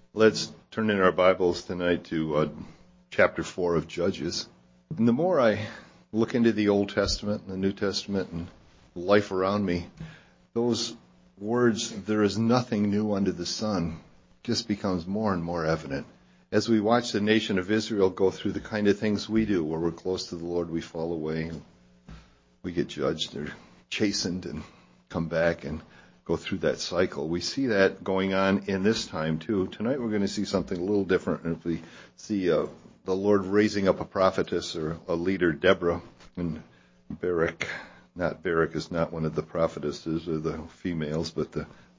Let's turn in our Bibles tonight to chapter 4 of Judges. And the more I look into the Old Testament and the New Testament and life around me, those words, there is nothing new under the sun, just becomes more and more evident. As we watch the nation of Israel go through the kind of things we do, where we're close to the Lord, we fall away, we get judged or chastened and come back and go through that cycle. We see that going on in this time too. Tonight we're going to see something a little different. And if we see the Lord raising up a prophetess or a leader, Deborah, and Barak. Not Barak is not one of the prophetesses or the females, but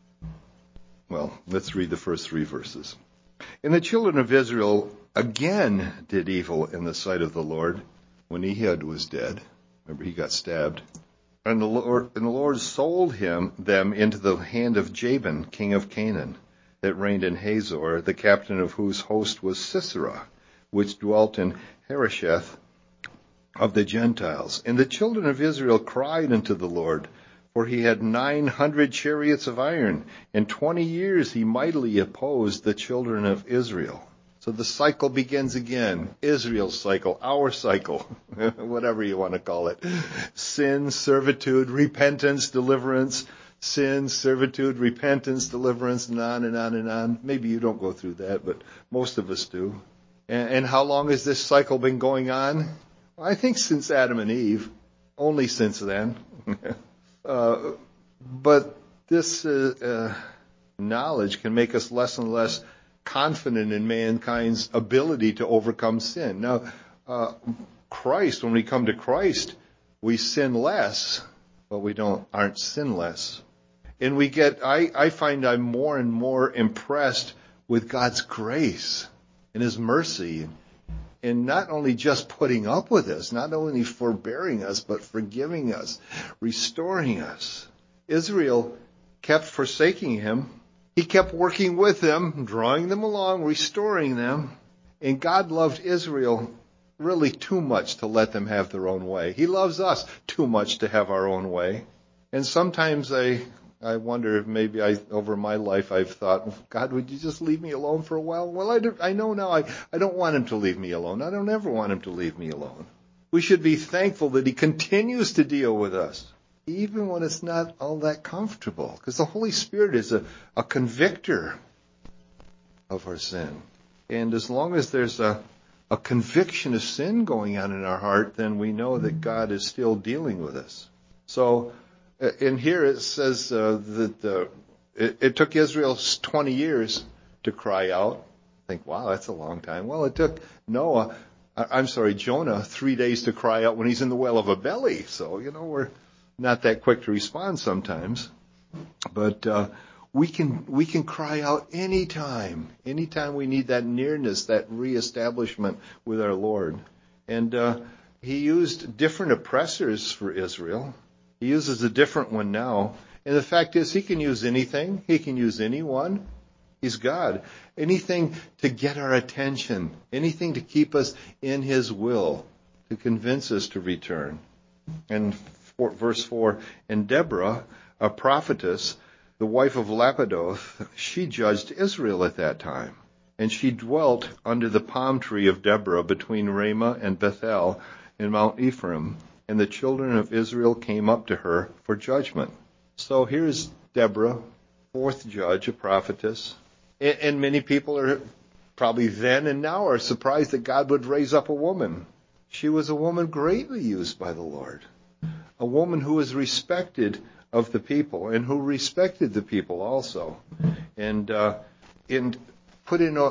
let's read the first 3 verses. And the children of Israel again did evil in the sight of the Lord when Ehud was dead. Remember, he got stabbed. And the Lord sold them into the hand of Jabin, king of Canaan, that reigned in Hazor, the captain of whose host was Sisera, which dwelt in Harosheth of the Gentiles. And the children of Israel cried unto the Lord, for he had 900 chariots of iron. In 20 years he mightily opposed the children of Israel. So the cycle begins again. Israel's cycle, our cycle, whatever you want to call it. Sin, servitude, repentance, deliverance. Sin, servitude, repentance, deliverance, and on and on and on. Maybe you don't go through that, but most of us do. And how long has this cycle been going on? Well, I think since Adam and Eve. Only since then. But this knowledge can make us less and less confident in mankind's ability to overcome sin. Now, Christ, when we come to Christ, we sin less, but we aren't sinless. And I find I'm more and more impressed with God's grace and His mercy, and not only just putting up with us, not only forbearing us, but forgiving us, restoring us. Israel kept forsaking Him. He kept working with them, drawing them along, restoring them. And God loved Israel really too much to let them have their own way. He loves us too much to have our own way. And sometimes I wonder if maybe over my life I've thought, God, would you just leave me alone for a while? Well, I know now I don't want Him to leave me alone. I don't ever want Him to leave me alone. We should be thankful that He continues to deal with us, even when it's not all that comfortable, because the Holy Spirit is a convictor of our sin. And as long as there's a conviction of sin going on in our heart, then we know that God is still dealing with us. So in here it says that it took Israel 20 years to cry out. I think, wow, that's a long time. Well, it took Jonah 3 days to cry out when he's in the well of a belly. So, we're not that quick to respond sometimes, but we can cry out anytime we need that nearness, that reestablishment with our Lord. And He used different oppressors for Israel. He uses a different one now. And the fact is, He can use anything. He can use anyone. He's God. Anything to get our attention. Anything to keep us in His will, to convince us to return. And verse 4, and Deborah, a prophetess, the wife of Lapidoth, she judged Israel at that time. And she dwelt under the palm tree of Deborah between Ramah and Bethel in Mount Ephraim. And the children of Israel came up to her for judgment. So here's Deborah, 4th judge, a prophetess. And many people are probably then and now are surprised that God would raise up a woman. She was a woman greatly used by the Lord. A woman who was respected of the people and who respected the people also. And God put in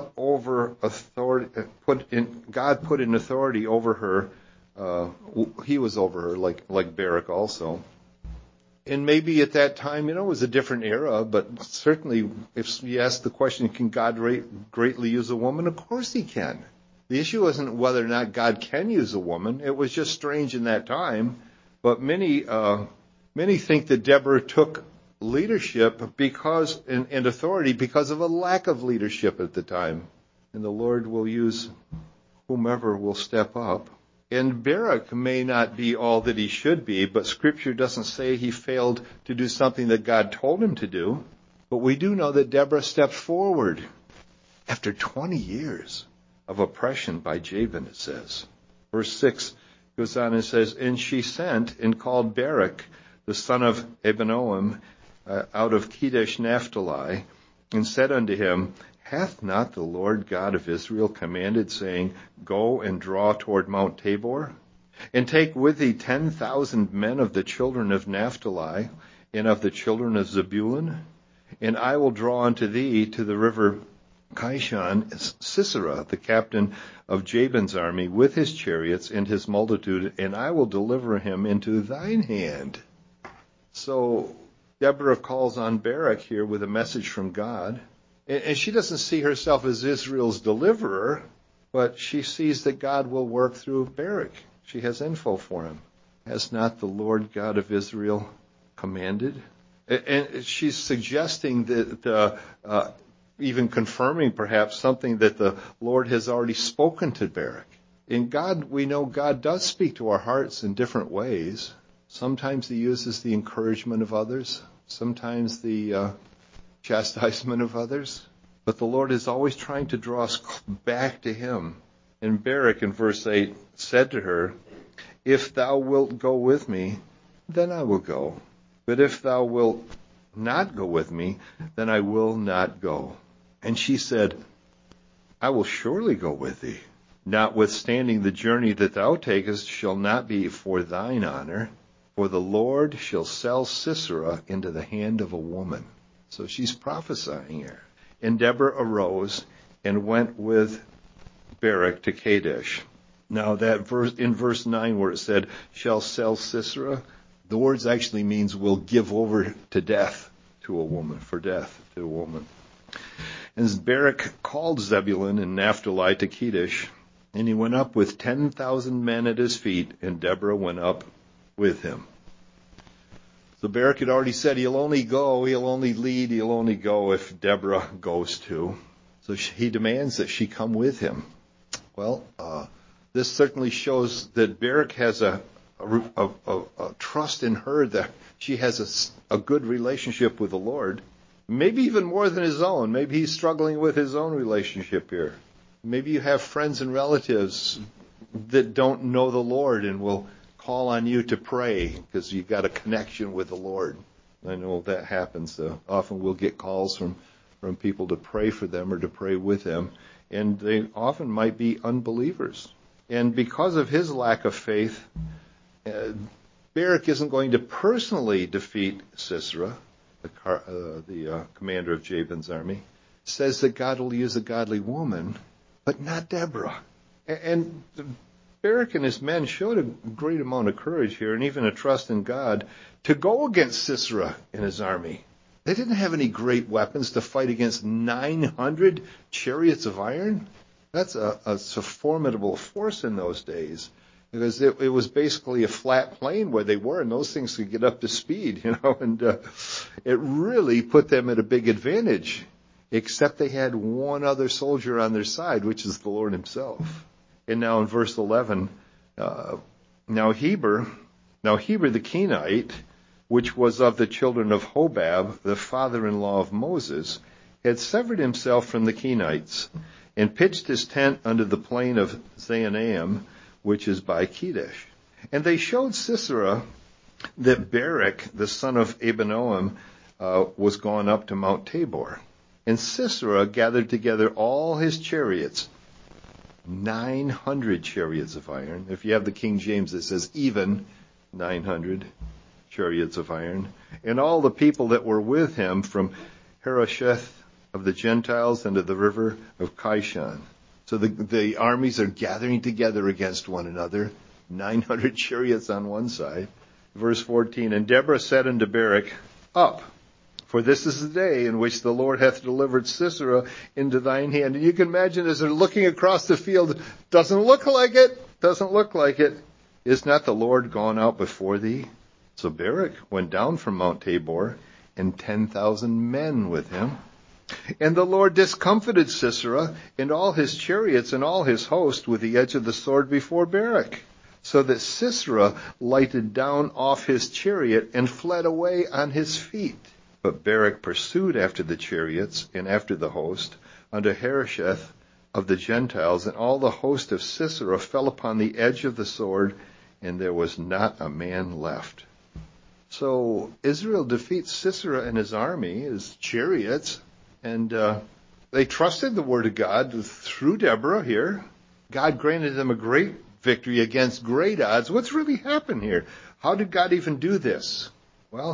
authority over her. He was over her like Barak also. And maybe at that time, it was a different era, but certainly if you ask the question, can God greatly use a woman? Of course He can. The issue isn't whether or not God can use a woman. It was just strange in that time. But many think that Deborah took leadership and authority because of a lack of leadership at the time. And the Lord will use whomever will step up. And Barak may not be all that he should be, but Scripture doesn't say he failed to do something that God told him to do. But we do know that Deborah stepped forward After 20 years of oppression by Jabin, it says. Verse 6 goes on and says, and she sent and called Barak, the son of Abinoam, out of Kedesh Naphtali, and said unto him, hath not the Lord God of Israel commanded, saying, go and draw toward Mount Tabor, and take with thee 10,000 men of the children of Naphtali, and of the children of Zebulun? And I will draw unto thee to the river Kishon Sisera, the captain of Jabin's army, with his chariots and his multitude, and I will deliver him into thine hand. So Deborah calls on Barak here with a message from God. And she doesn't see herself as Israel's deliverer, but she sees that God will work through Barak. She has info for him. Has not the Lord God of Israel commanded? And she's suggesting that, even confirming perhaps something that the Lord has already spoken to Barak. In God, we know God does speak to our hearts in different ways. Sometimes he uses the encouragement of others, sometimes the chastisement of others. But the Lord is always trying to draw us back to him. And Barak in verse 8 said to her, if thou wilt go with me, then I will go. But if thou wilt not go with me, then I will not go. And she said, I will surely go with thee. Notwithstanding the journey that thou takest shall not be for thine honor, for the Lord shall sell Sisera into the hand of a woman. So she's prophesying here. And Deborah arose and went with Barak to Kadesh. Now that verse, in verse 9 where it said, shall sell Sisera, the words actually means will give over to death to a woman, for death to a woman. And Barak called Zebulun and Naphtali to Kadesh, and he went up with 10,000 men at his feet, and Deborah went up with him. So Barak had already said he'll only lead, he'll only go if Deborah goes too. So he demands that she come with him. Well, this certainly shows that Barak has a trust in her, that she has a good relationship with the Lord. Maybe even more than his own. Maybe he's struggling with his own relationship here. Maybe you have friends and relatives that don't know the Lord and will call on you to pray because you've got a connection with the Lord. I know that happens. Often we'll get calls from people to pray for them or to pray with them, and they often might be unbelievers. And because of his lack of faith, Barak isn't going to personally defeat Sisera, the commander of Jabin's army. Says that God will use a godly woman, but not Deborah. And Barak and his men showed a great amount of courage here, and even a trust in God, to go against Sisera and his army. They didn't have any great weapons to fight against 900 chariots of iron. That's a formidable force in those days, because it was basically a flat plain where they were, and those things could get up to speed, and it really put them at a big advantage, except they had one other soldier on their side, which is the Lord himself. And now in verse 11, now Heber the Kenite, which was of the children of Hobab, the father-in-law of Moses, had severed himself from the Kenites, and pitched his tent under the plain of Zaanaim, which is by Kedesh. And they showed Sisera that Barak, the son of Abinoam, was gone up to Mount Tabor. And Sisera gathered together all his chariots, 900 chariots of iron. If you have the King James, it says even 900 chariots of iron. And all the people that were with him from Harosheth of the Gentiles and to the river of Kishon. So the armies are gathering together against one another, 900 chariots on one side. Verse 14, and Deborah said unto Barak, up, for this is the day in which the Lord hath delivered Sisera into thine hand. And you can imagine as they're looking across the field, doesn't look like it. Is not the Lord gone out before thee? So Barak went down from Mount Tabor, and 10,000 men with him. And the Lord discomfited Sisera and all his chariots and all his host with the edge of the sword before Barak, so that Sisera lighted down off his chariot and fled away on his feet. But Barak pursued after the chariots and after the host, unto Harosheth of the Gentiles, and all the host of Sisera fell upon the edge of the sword, and there was not a man left. So Israel defeats Sisera and his army, his chariots, and they trusted the word of God through Deborah here. God granted them a great victory against great odds. What's really happened here? How did God even do this? Well,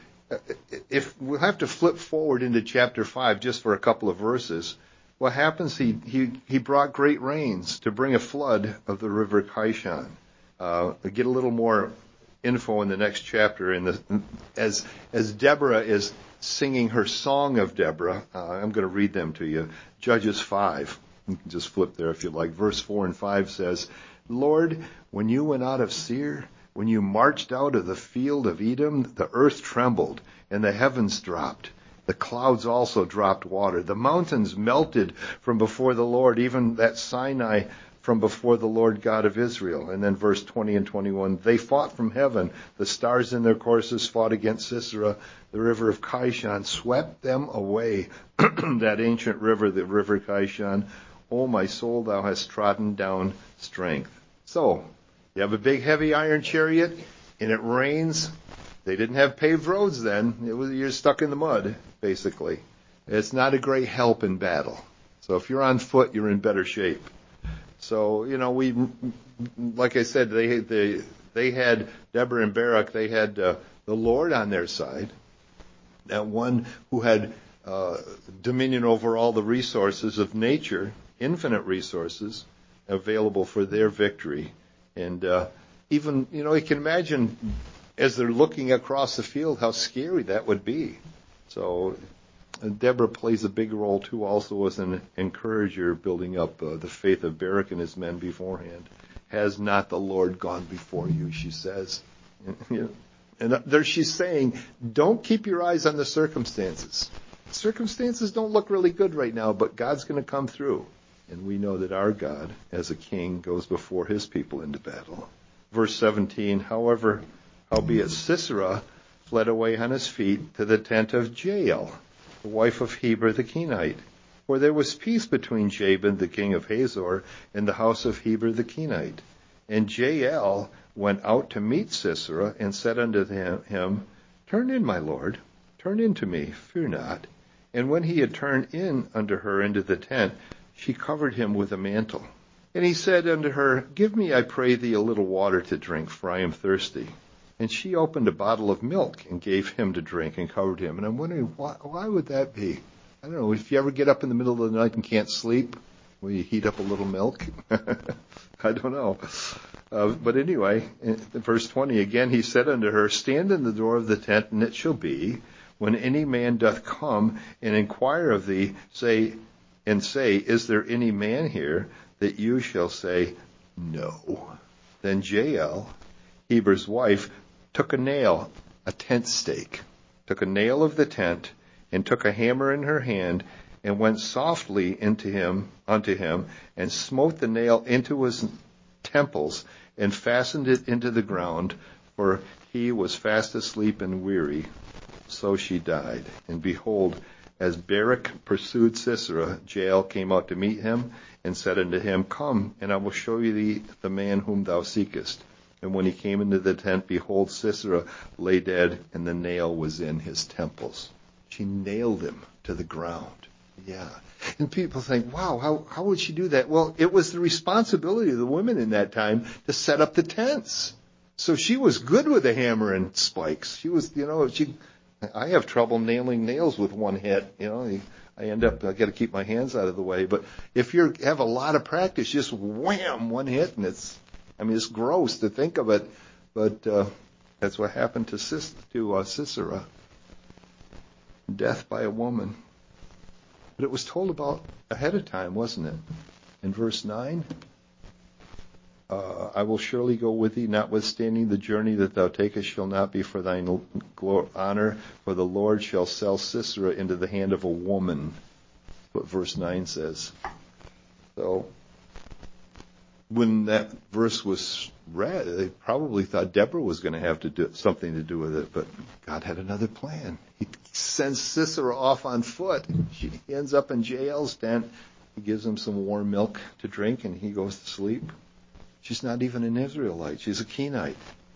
if we'll have to flip forward into chapter 5 just for a couple of verses. What happens? He brought great rains to bring a flood of the river Kishon. Get a little more info in the next chapter. As Deborah is singing her song of Deborah, I'm going to read them to you. Judges 5. You can just flip there if you like. Verse 4 and 5 says, Lord, when you went out of Seir, when you marched out of the field of Edom, the earth trembled and the heavens dropped. The clouds also dropped water. The mountains melted from before the Lord, even that Sinai from before the Lord God of Israel. And then verse 20 and 21, they fought from heaven. The stars in their courses fought against Sisera. The river of Kishon swept them away. That ancient river, the river Kishon. O my soul, thou hast trodden down strength. So, you have a big heavy iron chariot, and it rains. They didn't have paved roads then. You're stuck in the mud, basically. It's not a great help in battle. So if you're on foot, you're in better shape. So, like I said, they had Deborah and Barak, they had the Lord on their side. That one who had dominion over all the resources of nature, infinite resources available for their victory. And even, you can imagine as they're looking across the field how scary that would be. So Deborah plays a big role too, also as an encourager, building up the faith of Barak and his men beforehand. Has not the Lord gone before you, she says. And there she's saying, don't keep your eyes on the circumstances. Circumstances don't look really good right now, but God's going to come through. And we know that our God, as a king, goes before his people into battle. Verse 17, howbeit Sisera fled away on his feet to the tent of Jael, the wife of Heber the Kenite. For there was peace between Jabin the king of Hazor and the house of Heber the Kenite. And Jael went out to meet Sisera and said unto him, Turn in, my lord, turn in to me, fear not. And when he had turned in unto her into the tent, she covered him with a mantle. And he said unto her, Give me, I pray thee, a little water to drink, for I am thirsty. And she opened a bottle of milk and gave him to drink and covered him. And I'm wondering, why would that be? I don't know, if you ever get up in the middle of the night and can't sleep, will you heat up a little milk? I don't know. But anyway, in verse 20, again he said unto her, Stand in the door of the tent, and it shall be, when any man doth come and inquire of thee, say, Is there any man here? That you shall say, No. Then Jael, Heber's wife, took a nail, a tent stake, took a nail of the tent, and took a hammer in her hand, and went softly unto him, and smote the nail into his temples, and fastened it into the ground, for he was fast asleep and weary. So she died. And behold, as Barak pursued Sisera, Jael came out to meet him, and said unto him, Come, and I will show you the man whom thou seekest. And when he came into the tent, behold, Sisera lay dead, and the nail was in his temples. She nailed him to the ground. Yeah. And people think, wow, how would she do that? Well, it was the responsibility of the women in that time to set up the tents. So she was good with a hammer and spikes. She was, I have trouble nailing nails with one hit. I got to keep my hands out of the way. But if you have a lot of practice, just wham, one hit, and it's gross to think of it. But that's what happened to Sisera. Death by a woman. But it was told about ahead of time, wasn't it? In verse 9, I will surely go with thee, notwithstanding the journey that thou takest shall not be for thine honor, for the Lord shall sell Sisera into the hand of a woman. That's what verse 9 says. So, when that verse was read, they probably thought Deborah was going to have to do something to do with it, but God had another plan. sends Sisera off on foot. He ends up in Jael's tent. He gives him some warm milk to drink, and he goes to sleep. She's not even an Israelite. She's a Kenite.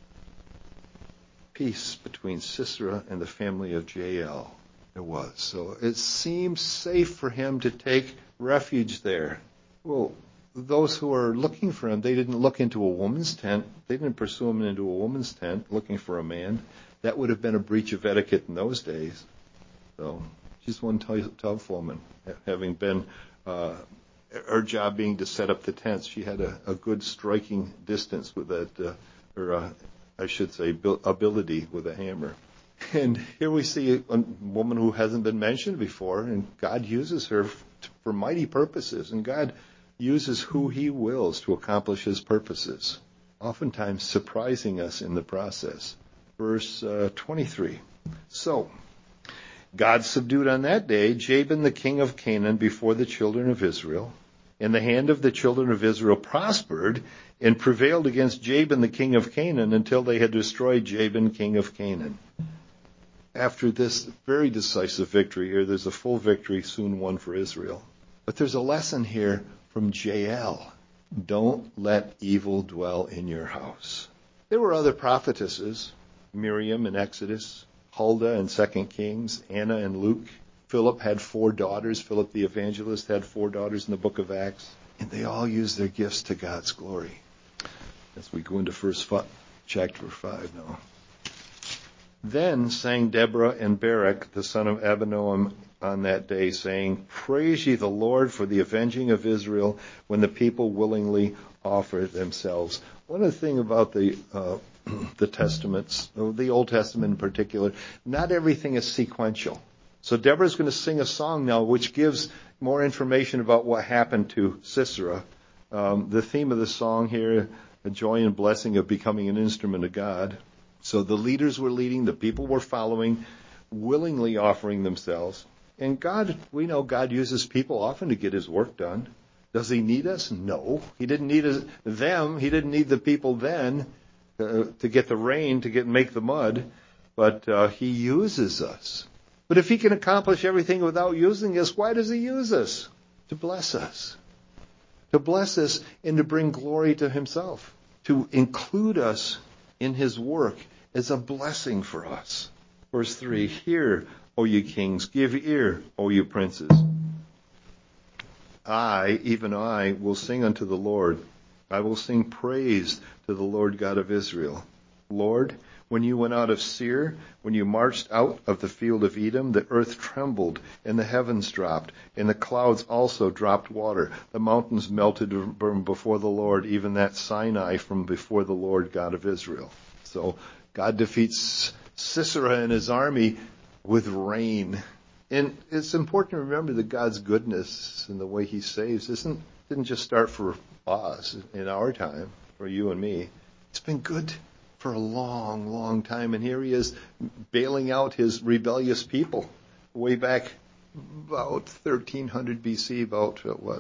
Peace between Sisera and the family of Jael there was. So it seemed safe for him to take refuge there. Well, those who are looking for him, they didn't look into a woman's tent. They didn't pursue him into a woman's tent looking for a man. That would have been a breach of etiquette in those days. So she's one tough woman. Having been her job being to set up the tents, she had a good striking distance with that, I should say, ability with a hammer. And here we see a woman who hasn't been mentioned before, and God uses her for mighty purposes, and God uses who he wills to accomplish his purposes, oftentimes surprising us in the process. Verse 23. So, God subdued on that day Jabin the king of Canaan before the children of Israel, and the hand of the children of Israel prospered and prevailed against Jabin the king of Canaan until they had destroyed Jabin king of Canaan. After this very decisive victory here, there's a full victory soon won for Israel. But there's a lesson here from Jael. Don't let evil dwell in your house. There were other prophetesses, Miriam in Exodus, Huldah in 2 Kings, Anna and Luke. Philip had 4 daughters. Philip the evangelist had 4 daughters in the book of Acts. And they all used their gifts to God's glory. As we go into chapter 5 now. Then sang Deborah and Barak, the son of Abinoam, on that day, saying, Praise ye the Lord for the avenging of Israel when the people willingly offer themselves. One of the things about the Testaments, the Old Testament in particular, not everything is sequential. So Deborah's going to sing a song now which gives more information about what happened to Sisera. The theme of the song here, a joy and blessing of becoming an instrument of God. So the leaders were leading, the people were following, willingly offering themselves. And God, we know God uses people often to get his work done. Does he need us? No. He didn't need them. He didn't need the people then to get the rain, to make the mud. But he uses us. But if he can accomplish everything without using us, why does he use us? To bless us. To bless us and to bring glory to himself. To include us in his work as a blessing for us. Verse 3, Hear, O ye kings, give ear, O ye princes. I, even I, will sing unto the Lord. I will sing praise to the Lord God of Israel. Lord, when you went out of Seir, when you marched out of the field of Edom, the earth trembled, and the heavens dropped, and the clouds also dropped water. The mountains melted from before the Lord, even that Sinai from before the Lord God of Israel. So God defeats Sisera and his army with rain. And it's important to remember that God's goodness and the way he saves didn't just start for us in our time, for you and me. It's been good for a long, long time. And here he is bailing out his rebellious people way back about 1300 BC, about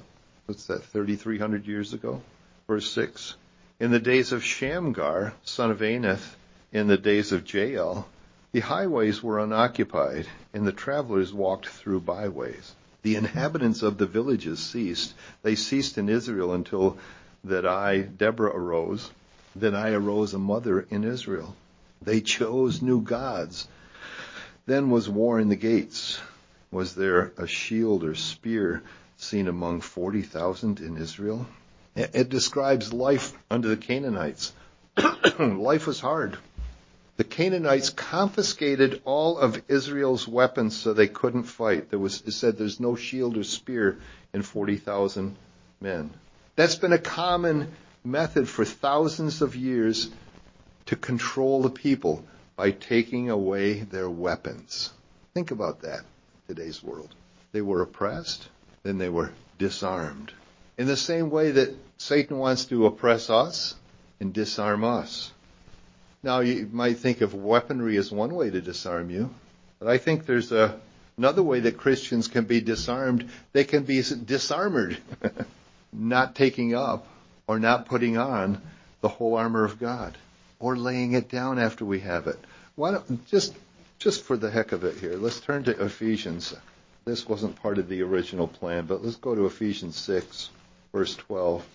3,300 years ago? Verse 6. In the days of Shamgar, son of Anath, in the days of Jael, the highways were unoccupied, and the travelers walked through byways. The inhabitants of the villages ceased. They ceased in Israel until that I, Deborah, arose. Then I arose a mother in Israel. They chose new gods. Then was war in the gates. Was there a shield or spear seen among 40,000 in Israel? It describes life under the Canaanites. Life was hard. The Canaanites confiscated all of Israel's weapons so they couldn't fight. It said there's no shield or spear in 40,000 men. That's been a common method for thousands of years to control the people by taking away their weapons. Think about that in today's world. They were oppressed, then they were disarmed. In the same way that Satan wants to oppress us and disarm us. Now, you might think of weaponry as one way to disarm you, but I think there's another way that Christians can be disarmed. They can be disarmored, not taking up or not putting on the whole armor of God, or laying it down after we have it. Why don't just Just for the heck of it here, let's turn to Ephesians. This wasn't part of the original plan, but let's go to Ephesians 6, verse 12.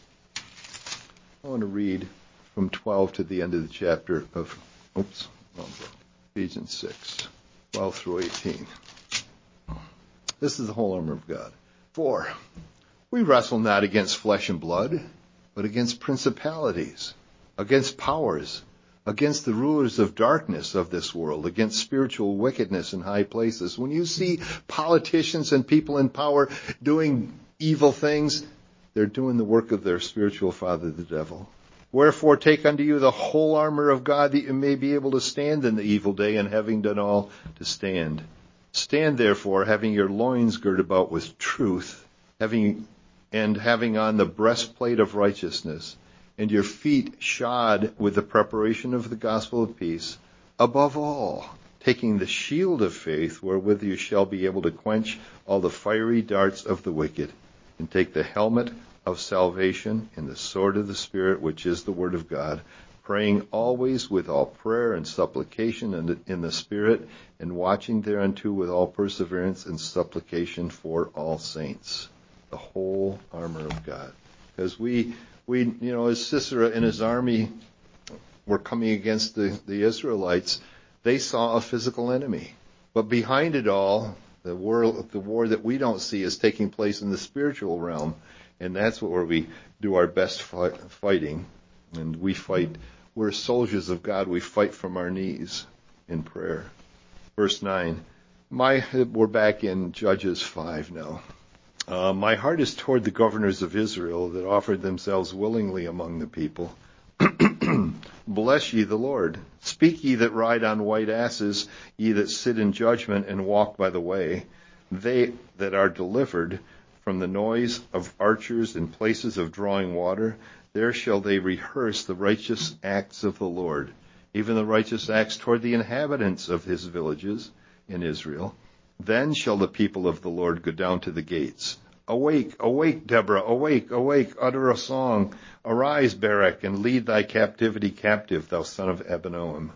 I want to read from 12 to the end of the chapter of, Ephesians 6, 12 through 18. This is the whole armor of God. For we wrestle not against flesh and blood, but against principalities, against powers, against the rulers of darkness of this world, against spiritual wickedness in high places. When you see politicians and people in power doing evil things, they're doing the work of their spiritual father, the devil. Wherefore take unto you the whole armor of God, that you may be able to stand in the evil day, and having done all, to stand. Stand therefore, having your loins girt about with truth, having on the breastplate of righteousness, and your feet shod with the preparation of the gospel of peace. Above all, taking the shield of faith, wherewith you shall be able to quench all the fiery darts of the wicked, and take the helmet of salvation and the sword of the Spirit, which is the word of God, praying always with all prayer and supplication in the Spirit, and watching thereunto with all perseverance and supplication for all saints. The whole armor of God. Because we as Sisera and his army were coming against the Israelites, they saw a physical enemy. But behind it all, the war that we don't see is taking place in the spiritual realm. And that's where we do our best fighting. And we fight. We're soldiers of God. We fight from our knees in prayer. Verse 9. We're back in Judges 5 now. My heart is toward the governors of Israel that offered themselves willingly among the people. Bless ye the Lord. Speak ye that ride on white asses, ye that sit in judgment and walk by the way. They that are delivered from the noise of archers in places of drawing water, there shall they rehearse the righteous acts of the Lord, even the righteous acts toward the inhabitants of his villages in Israel. Then shall the people of the Lord go down to the gates. Awake, awake, Deborah, awake, awake, utter a song. Arise, Barak, and lead thy captivity captive, thou son of Abinoam.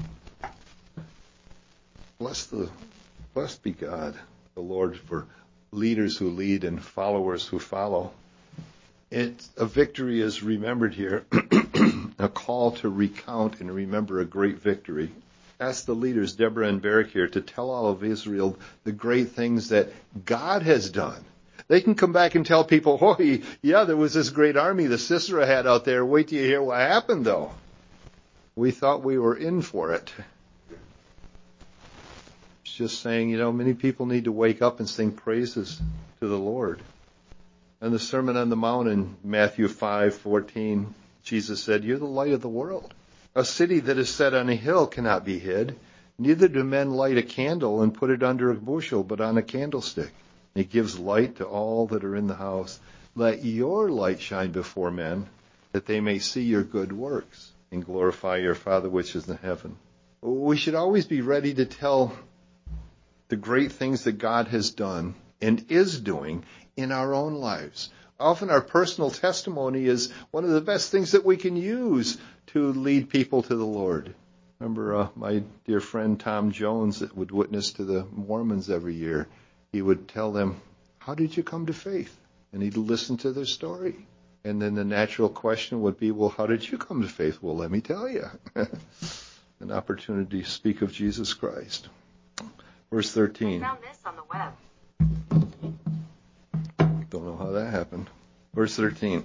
Blessed be God, the Lord, for leaders who lead and followers who follow. A victory is remembered here, a call to recount and remember a great victory. Ask the leaders, Deborah and Barak here, to tell all of Israel the great things that God has done. They can come back and tell people, there was this great army that Sisera had out there. Wait till you hear what happened, though. We thought we were in for it. It's just saying, many people need to wake up and sing praises to the Lord. And the Sermon on the Mount in Matthew 5:14, Jesus said, you're the light of the world. A city that is set on a hill cannot be hid. Neither do men light a candle and put it under a bushel, but on a candlestick. It gives light to all that are in the house. Let your light shine before men, that they may see your good works and glorify your Father which is in heaven. We should always be ready to tell the great things that God has done and is doing in our own lives. Often our personal testimony is one of the best things that we can use to lead people to the Lord. Remember my dear friend Tom Jones that would witness to the Mormons every year. He would tell them, how did you come to faith? And he'd listen to their story. And then the natural question would be, well, how did you come to faith? Well, let me tell you. An opportunity to speak of Jesus Christ. Verse 13. I found this on the web. Don't know how that happened. Verse 13.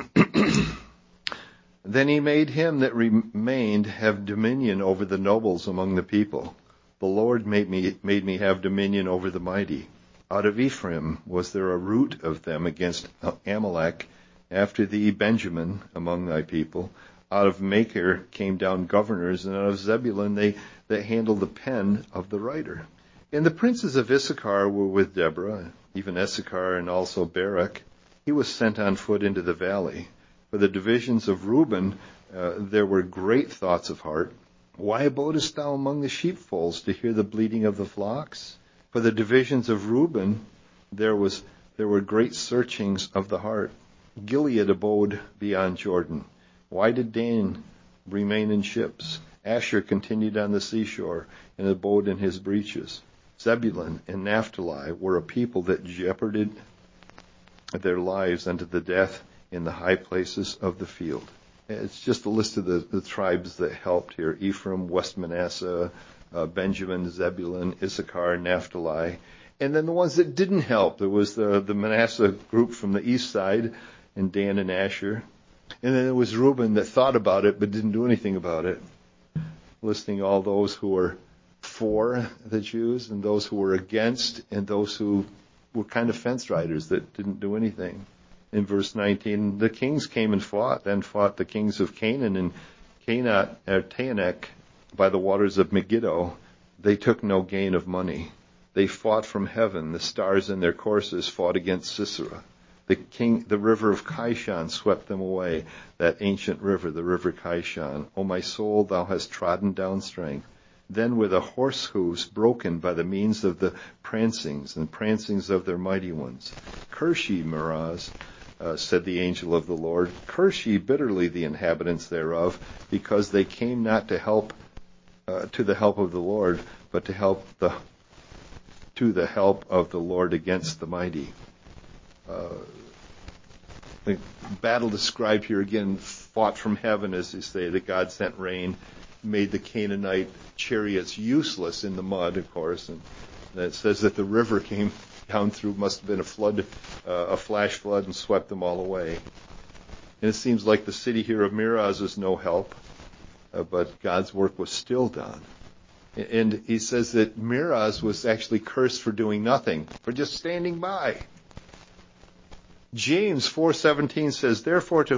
Then he made him that remained have dominion over the nobles among the people. The Lord made me have dominion over the mighty. Out of Ephraim was there a root of them against Amalek. After thee, Benjamin, among thy people. Out of Machir came down governors, and out of Zebulun they that handled the pen of the writer. And the princes of Issachar were with Deborah, even Issachar and also Barak. He was sent on foot into the valley. For the divisions of Reuben, there were great thoughts of heart. Why abodest thou among the sheepfolds to hear the bleating of the flocks? For the divisions of Reuben, there were great searchings of the heart. Gilead abode beyond Jordan. Why did Dan remain in ships? Asher continued on the seashore and abode in his breaches. Zebulun and Naphtali were a people that jeoparded their lives unto the death in the high places of the field. It's just a list of the tribes that helped here. Ephraim, West Manasseh, Benjamin, Zebulun, Issachar, Naphtali. And then the ones that didn't help, there was the Manasseh group from the east side, and Dan and Asher. And then there was Reuben that thought about it but didn't do anything about it. Listing all those who were for the Jews and those who were against and those who were kind of fence riders that didn't do anything. In verse 19, the kings came and fought the kings of Canaan and Taanach by the waters of Megiddo. They took no gain of money. They fought from heaven. The stars in their courses fought against Sisera. The river of Kishon swept them away, that ancient river, the river Kishon. O my soul, thou hast trodden down strength. Then were the horse hooves broken by the means of the prancings of their mighty ones. Curse ye, Meroz, said the angel of the Lord. Curse ye bitterly the inhabitants thereof, because they came not to help, to the help of the Lord, but to the help of the Lord against the mighty. The battle described here again, fought from heaven, as they say, that God sent rain, made the Canaanite chariots useless in the mud, of course, and it says that the river came down through, must have been a flash flood, and swept them all away. And it seems like the city here of Meroz is no help, but God's work was still done. And he says that Meroz was actually cursed for doing nothing, for just standing by. James 4:17 says, therefore to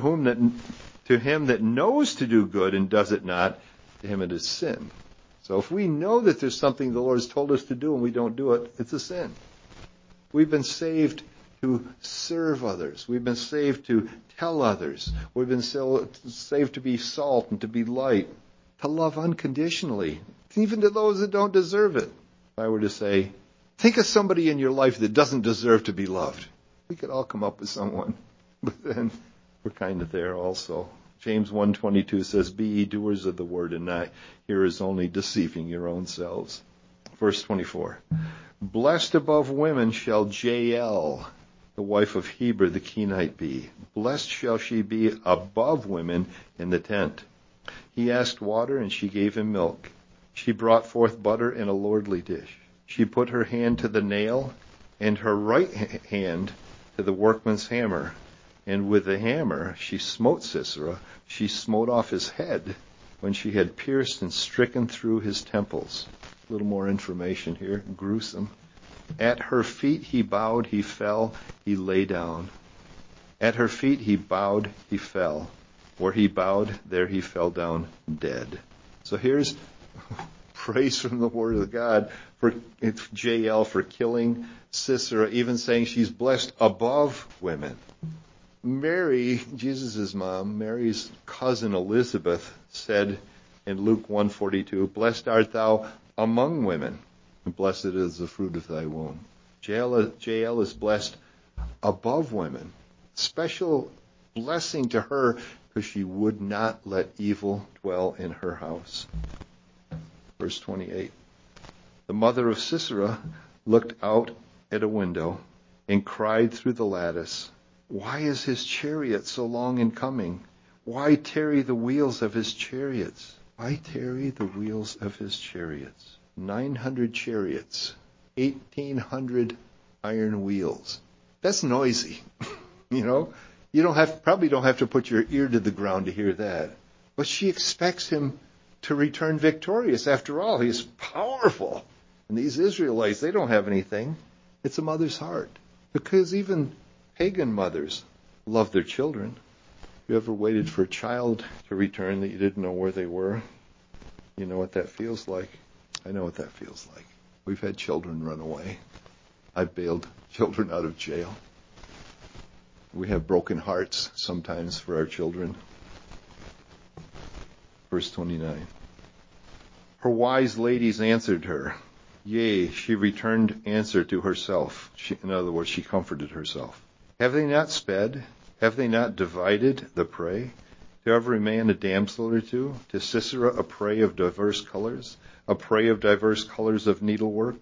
him that knows to do good and does it not, to him it is sin. So if we know that there's something the Lord has told us to do and we don't do it, it's a sin. We've been saved to serve others. We've been saved to tell others. We've been saved to be salt and to be light, to love unconditionally, even to those that don't deserve it. If I were to say, think of somebody in your life that doesn't deserve to be loved. We could all come up with someone, but then we're kind of there also. James 1:22 says, be ye doers of the word and not hearers only, deceiving your own selves. Verse 24, blessed above women shall Jael, the wife of Heber the Kenite, be. Blessed shall she be above women in the tent. He asked water, and she gave him milk. She brought forth butter in a lordly dish. She put her hand to the nail, and her right hand to the workman's hammer. And with the hammer she smote Sisera. She smote off his head when she had pierced and stricken through his temples. A little more information here. Gruesome. At her feet he bowed, he fell, he lay down. At her feet he bowed, he fell. Where he bowed, there he fell down dead. So here's praise from the word of God for Jael for killing Sisera, even saying she's blessed above women. Mary, Jesus' mom, Mary's cousin Elizabeth, said in Luke 1:42, blessed art thou among women, and blessed is the fruit of thy womb. Jael is blessed above women. Special blessing to her because she would not let evil dwell in her house. Verse 28. The mother of Sisera looked out at a window and cried through the lattice, why is his chariot so long in coming? Why tarry the wheels of his chariots? Why tarry the wheels of his chariots? 900 chariots, 1,800 iron wheels. That's noisy. You probably don't have to put your ear to the ground to hear that. But she expects him to return victorious. After all, he's powerful. And these Israelites, they don't have anything. It's a mother's heart. Because even pagan mothers love their children. You ever waited for a child to return that you didn't know where they were? You know what that feels like? I know what that feels like. We've had children run away. I've bailed children out of jail. We have broken hearts sometimes for our children. Verse 29. Her wise ladies answered her. Yea, she returned answer to herself. In other words, she comforted herself. Have they not sped? Have they not divided the prey To every man a damsel or two, to Sisera a prey of diverse colors, a prey of diverse colors of needlework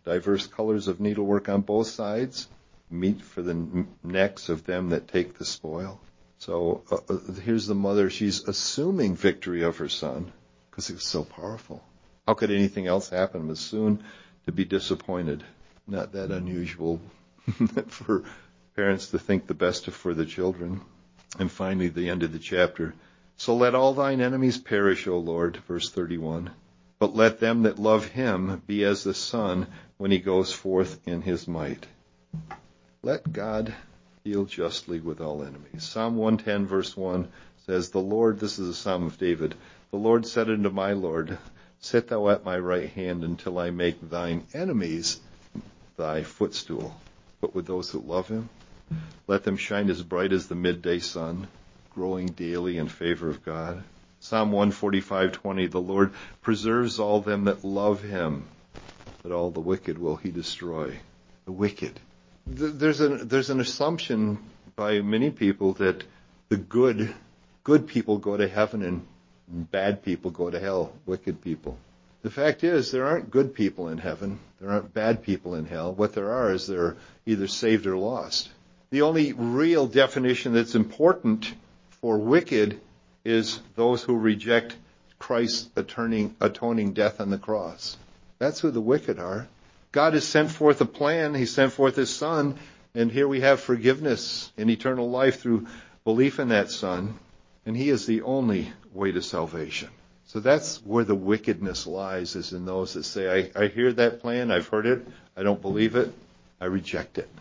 on both sides, meat for the necks of them that take the spoil. So here's the mother. She's assuming victory of her son because it was so powerful. How could anything else happen but soon to be disappointed? Not that unusual for parents to think the best for the children. And finally, the end of the chapter. So let all thine enemies perish, O Lord, verse 31. But let them that love him be as the sun when he goes forth in his might. Let God deal justly with all enemies. Psalm 110, verse 1 says, the Lord, this is a psalm of David, the Lord said unto my Lord, sit thou at my right hand until I make thine enemies thy footstool. But with those that love him, let them shine as bright as the midday sun, growing daily in favor of God. Psalm 145:20, the Lord preserves all them that love him, but all the wicked will he destroy. The wicked. There's an assumption by many people that the good people go to heaven and bad people go to hell, wicked people. The fact is, there aren't good people in heaven. There aren't bad people in hell. What there are is they're either saved or lost. The only real definition that's important for wicked is those who reject Christ's atoning death on the cross. That's who the wicked are. God has sent forth a plan. He sent forth his Son, and here we have forgiveness and eternal life through belief in that Son, and he is the only way to salvation. So that's where the wickedness lies, is in those that say, I hear that plan, I've heard it, I don't believe it, I reject it.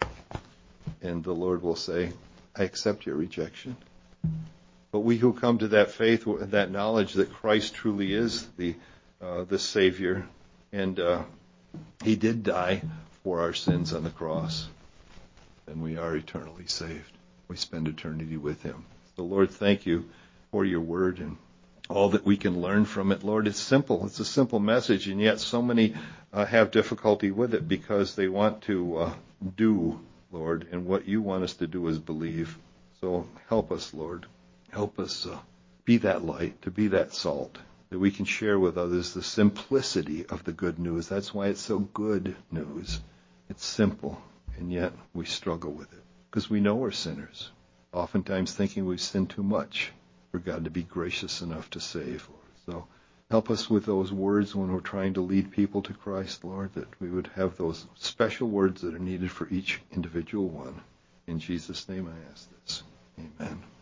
And the Lord will say, I accept your rejection. But we who come to that faith, that knowledge that Christ truly is the Savior, and he did die for our sins on the cross, then we are eternally saved. We spend eternity with him. So Lord, thank you for your word and all that we can learn from it. Lord, it's simple. It's a simple message, and yet so many have difficulty with it because they want to do, Lord, and what you want us to do is believe. So help us, Lord. Help us be that light, to be that salt, that we can share with others the simplicity of the good news. That's why it's so good news. It's simple, and yet we struggle with it because we know we're sinners, oftentimes thinking we've sinned too much for God to be gracious enough to save, Lord. So help us with those words when we're trying to lead people to Christ, Lord, that we would have those special words that are needed for each individual one. In Jesus' name I ask this. Amen.